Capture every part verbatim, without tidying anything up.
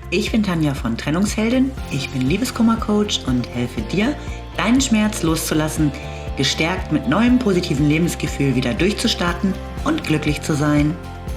Ich bin Tanja von Trennungsheldin, ich bin Liebeskummer-Coach und helfe dir, deinen Schmerz loszulassen, gestärkt mit neuem positiven Lebensgefühl wieder durchzustarten und glücklich zu sein.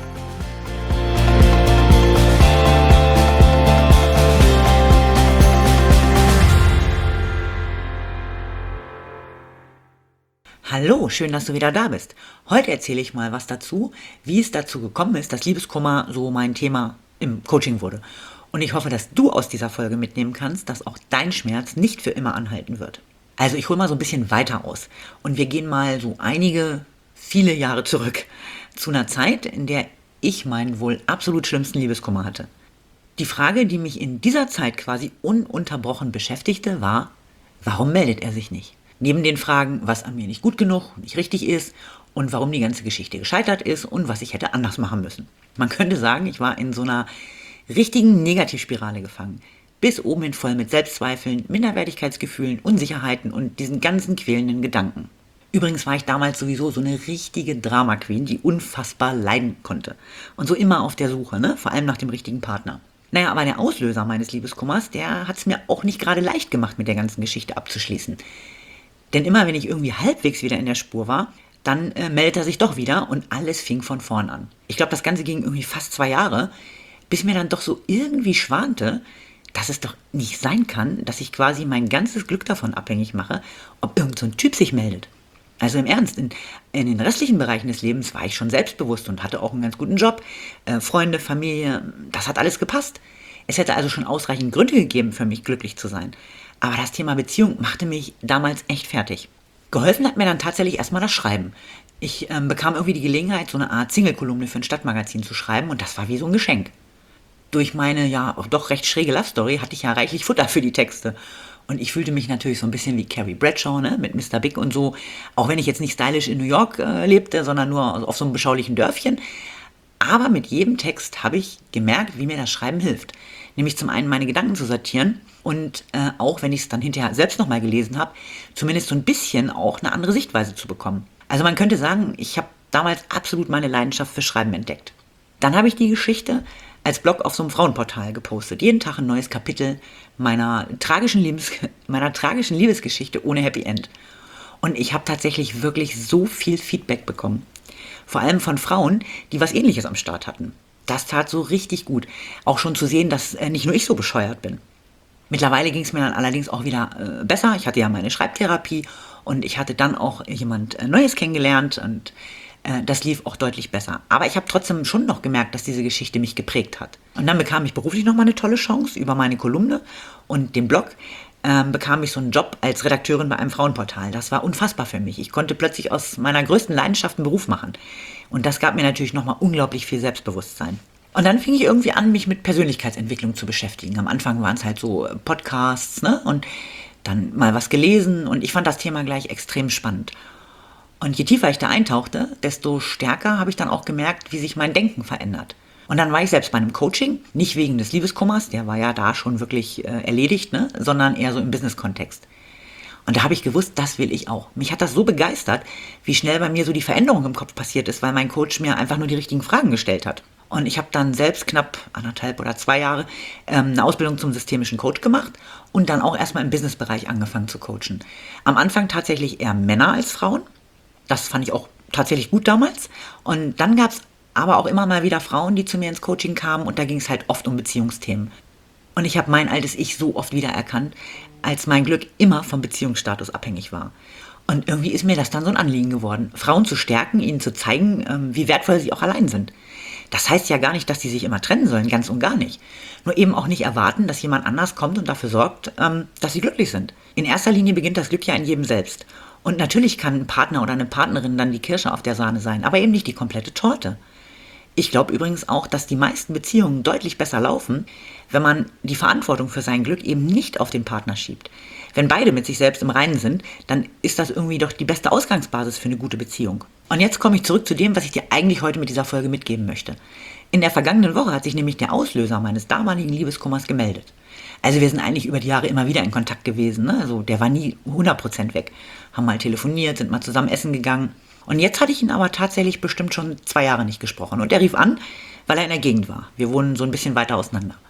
Hallo, schön, dass du wieder da bist. Heute erzähle ich mal was dazu, wie es dazu gekommen ist, dass Liebeskummer so mein Thema im Coaching wurde. Und ich hoffe, dass du aus dieser Folge mitnehmen kannst, dass auch dein Schmerz nicht für immer anhalten wird. Also ich hole mal so ein bisschen weiter aus und wir gehen mal so einige, viele Jahre zurück zu einer Zeit, in der ich meinen wohl absolut schlimmsten Liebeskummer hatte. Die Frage, die mich in dieser Zeit quasi ununterbrochen beschäftigte, war, warum meldet er sich nicht? Neben den Fragen, was an mir nicht gut genug, nicht richtig ist und warum die ganze Geschichte gescheitert ist und was ich hätte anders machen müssen. Man könnte sagen, ich war in so einer richtigen Negativspirale gefangen. Bis oben hin voll mit Selbstzweifeln, Minderwertigkeitsgefühlen, Unsicherheiten und diesen ganzen quälenden Gedanken. Übrigens war ich damals sowieso so eine richtige Drama-Queen, die unfassbar leiden konnte. Und so immer auf der Suche, ne? Vor allem nach dem richtigen Partner. Naja, aber der Auslöser meines Liebeskummers, der hat es mir auch nicht gerade leicht gemacht, mit der ganzen Geschichte abzuschließen. Denn immer, wenn ich irgendwie halbwegs wieder in der Spur war, dann äh, meldet er sich doch wieder und alles fing von vorn an. Ich glaube, das Ganze ging irgendwie fast zwei Jahre, bis mir dann doch so irgendwie schwante, dass es doch nicht sein kann, dass ich quasi mein ganzes Glück davon abhängig mache, ob irgend so ein Typ sich meldet. Also im Ernst, in, in den restlichen Bereichen des Lebens war ich schon selbstbewusst und hatte auch einen ganz guten Job, äh, Freunde, Familie, das hat alles gepasst. Es hätte also schon ausreichend Gründe gegeben, für mich glücklich zu sein. Aber das Thema Beziehung machte mich damals echt fertig. Geholfen hat mir dann tatsächlich erstmal das Schreiben. Ich ähm, bekam irgendwie die Gelegenheit, so eine Art Single-Kolumne für ein Stadtmagazin zu schreiben und das war wie so ein Geschenk. Durch meine ja auch doch recht schräge Love-Story hatte ich ja reichlich Futter für die Texte. Und ich fühlte mich natürlich so ein bisschen wie Carrie Bradshaw, ne, mit Mister Big und so. Auch wenn ich jetzt nicht stylisch in New York äh, lebte, sondern nur auf so einem beschaulichen Dörfchen. Aber mit jedem Text habe ich gemerkt, wie mir das Schreiben hilft. Nämlich zum einen meine Gedanken zu sortieren und äh, auch, wenn ich es dann hinterher selbst nochmal gelesen habe, zumindest so ein bisschen auch eine andere Sichtweise zu bekommen. Also man könnte sagen, ich habe damals absolut meine Leidenschaft für Schreiben entdeckt. Dann habe ich die Geschichte als Blog auf so einem Frauenportal gepostet. Jeden Tag ein neues Kapitel meiner tragischen, Lebens- meiner tragischen Liebesgeschichte ohne Happy End. Und ich habe tatsächlich wirklich so viel Feedback bekommen. Vor allem von Frauen, die was Ähnliches am Start hatten. Das tat so richtig gut. Auch schon zu sehen, dass äh, nicht nur ich so bescheuert bin. Mittlerweile ging es mir dann allerdings auch wieder äh, besser. Ich hatte ja meine Schreibtherapie und ich hatte dann auch jemand äh, Neues kennengelernt und äh, das lief auch deutlich besser. Aber ich habe trotzdem schon noch gemerkt, dass diese Geschichte mich geprägt hat. Und dann bekam ich beruflich nochmal eine tolle Chance über meine Kolumne und den Blog. Ähm, bekam ich so einen Job als Redakteurin bei einem Frauenportal. Das war unfassbar für mich. Ich konnte plötzlich aus meiner größten Leidenschaft einen Beruf machen. Und das gab mir natürlich nochmal unglaublich viel Selbstbewusstsein. Und dann fing ich irgendwie an, mich mit Persönlichkeitsentwicklung zu beschäftigen. Am Anfang waren es halt so Podcasts, ne? Und dann mal was gelesen und ich fand das Thema gleich extrem spannend. Und je tiefer ich da eintauchte, desto stärker habe ich dann auch gemerkt, wie sich mein Denken verändert. Und dann war ich selbst bei einem Coaching, nicht wegen des Liebeskummers, der war ja da schon wirklich äh, erledigt, ne? Sondern eher so im Business-Kontext. Und da habe ich gewusst, das will ich auch. Mich hat das so begeistert, wie schnell bei mir so die Veränderung im Kopf passiert ist, weil mein Coach mir einfach nur die richtigen Fragen gestellt hat. Und ich habe dann selbst knapp anderthalb oder zwei Jahre ähm, eine Ausbildung zum systemischen Coach gemacht und dann auch erstmal im Businessbereich angefangen zu coachen. Am Anfang tatsächlich eher Männer als Frauen. Das fand ich auch tatsächlich gut damals. Und dann gab es aber auch immer mal wieder Frauen, die zu mir ins Coaching kamen und da ging es halt oft um Beziehungsthemen. Und ich habe mein altes Ich so oft wiedererkannt, als mein Glück immer vom Beziehungsstatus abhängig war. Und irgendwie ist mir das dann so ein Anliegen geworden, Frauen zu stärken, ihnen zu zeigen, wie wertvoll sie auch allein sind. Das heißt ja gar nicht, dass sie sich immer trennen sollen, ganz und gar nicht. Nur eben auch nicht erwarten, dass jemand anders kommt und dafür sorgt, dass sie glücklich sind. In erster Linie beginnt das Glück ja in jedem selbst. Und natürlich kann ein Partner oder eine Partnerin dann die Kirsche auf der Sahne sein, aber eben nicht die komplette Torte. Ich glaube übrigens auch, dass die meisten Beziehungen deutlich besser laufen, wenn man die Verantwortung für sein Glück eben nicht auf den Partner schiebt. Wenn beide mit sich selbst im Reinen sind, dann ist das irgendwie doch die beste Ausgangsbasis für eine gute Beziehung. Und jetzt komme ich zurück zu dem, was ich dir eigentlich heute mit dieser Folge mitgeben möchte. In der vergangenen Woche hat sich nämlich der Auslöser meines damaligen Liebeskummers gemeldet. Also wir sind eigentlich über die Jahre immer wieder in Kontakt gewesen, ne? Also der war nie hundert Prozent weg. Haben mal telefoniert, sind mal zusammen essen gegangen. Und jetzt hatte ich ihn aber tatsächlich bestimmt schon zwei Jahre nicht gesprochen. Und er rief an, weil er in der Gegend war. Wir wohnen so ein bisschen weiter auseinander.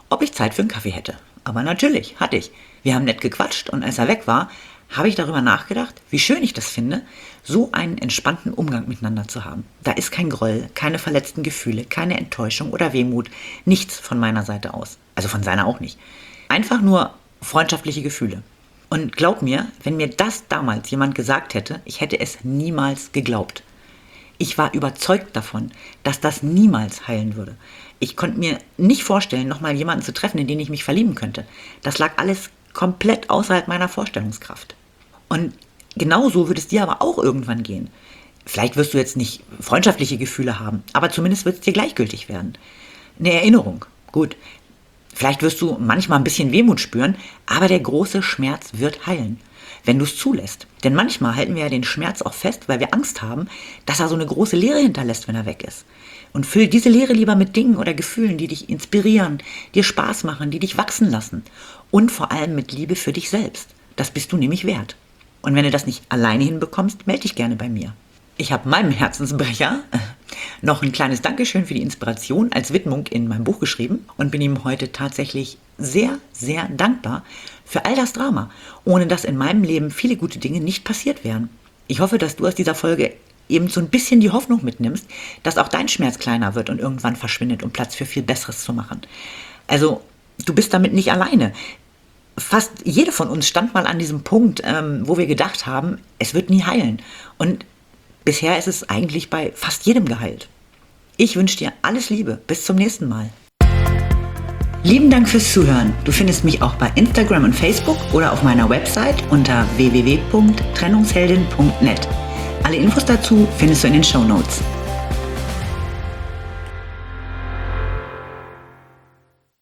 ob ich Zeit für einen Kaffee hätte. Aber natürlich, hatte ich. Wir haben nett gequatscht und als er weg war, habe ich darüber nachgedacht, wie schön ich das finde, so einen entspannten Umgang miteinander zu haben. Da ist kein Groll, keine verletzten Gefühle, keine Enttäuschung oder Wehmut, nichts von meiner Seite aus. Also von seiner auch nicht. Einfach nur freundschaftliche Gefühle. Und glaub mir, wenn mir das damals jemand gesagt hätte, ich hätte es niemals geglaubt. Ich war überzeugt davon, dass das niemals heilen würde. Ich konnte mir nicht vorstellen, nochmal jemanden zu treffen, in den ich mich verlieben könnte. Das lag alles komplett außerhalb meiner Vorstellungskraft. Und genauso wird es dir aber auch irgendwann gehen. Vielleicht wirst du jetzt nicht freundschaftliche Gefühle haben, aber zumindest wird es dir gleichgültig werden. Eine Erinnerung, gut. Vielleicht wirst du manchmal ein bisschen Wehmut spüren, aber der große Schmerz wird heilen, wenn du es zulässt. Denn manchmal halten wir ja den Schmerz auch fest, weil wir Angst haben, dass er so eine große Leere hinterlässt, wenn er weg ist. Und füll diese Leere lieber mit Dingen oder Gefühlen, die dich inspirieren, dir Spaß machen, die dich wachsen lassen. Und vor allem mit Liebe für dich selbst. Das bist du nämlich wert. Und wenn du das nicht alleine hinbekommst, melde dich gerne bei mir. Ich habe meinem Herzensbrecher noch ein kleines Dankeschön für die Inspiration als Widmung in meinem Buch geschrieben und bin ihm heute tatsächlich sehr, sehr dankbar für all das Drama, ohne dass in meinem Leben viele gute Dinge nicht passiert wären. Ich hoffe, dass du aus dieser Folge eben so ein bisschen die Hoffnung mitnimmst, dass auch dein Schmerz kleiner wird und irgendwann verschwindet, um Platz für viel Besseres zu machen. Also, du bist damit nicht alleine. Fast jede von uns stand mal an diesem Punkt, ähm, wo wir gedacht haben, es wird nie heilen. Und bisher ist es eigentlich bei fast jedem geheilt. Ich wünsche dir alles Liebe. Bis zum nächsten Mal. Lieben Dank fürs Zuhören. Du findest mich auch bei Instagram und Facebook oder auf meiner Website unter w w w punkt trennungsheldin punkt net. Alle Infos dazu findest du in den Shownotes.